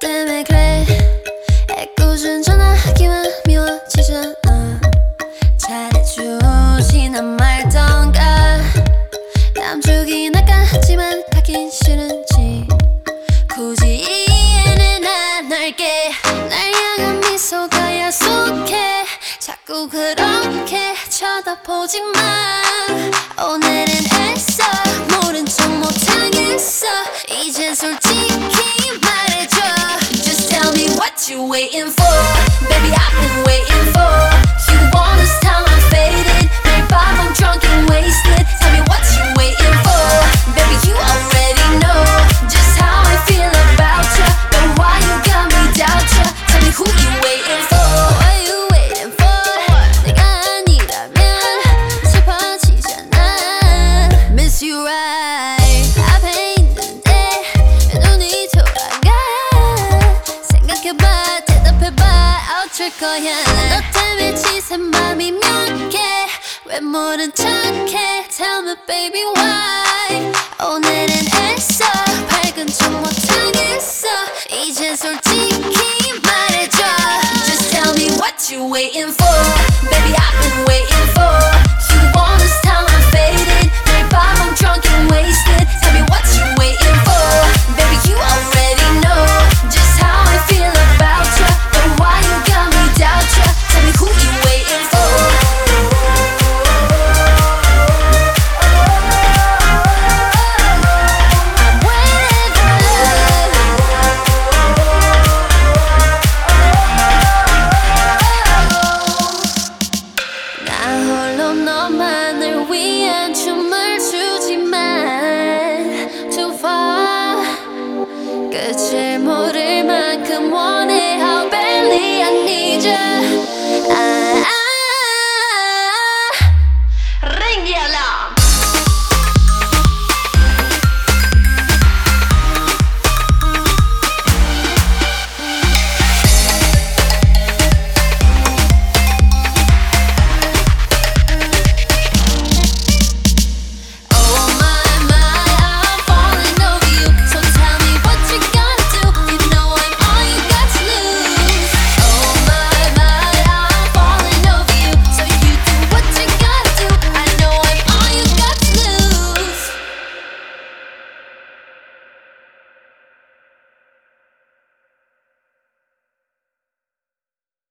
때문에 그래 애꿎은 전화기만 미워지잖아. 잘해주지 난 말던가 남주긴 아깝지만 받긴 싫은지 굳이 이해는 안 할게. 날 향한 미소가 야속해 자꾸 그렇게 쳐다보지 마. 오늘은 애써 모른 척 못하겠어. 이젠 솔직히 말해줘. Just tell me what you waiting for. Baby I've been waiting for. You want this time I'm faded. 매일 밤 I'm drunk and wasted. Tell me what you waiting for. Baby you already know just how I feel about ya. But why you got me doubt ya. Tell me who you waiting for. What you waiting for. 내가 아니라면 슬퍼지잖아. Miss you right. 앞에 있는데 왜 눈이 돌아가. 생각해봐 대답해봐 어쩔 거야. 너 때문에 지새 맘이 약해. 왜 모른 척해. Tell me baby why. 오늘은 애써 밝은 척 못하겠어. 이젠 솔직히 말해줘. Just tell me what you waiting for. Baby I've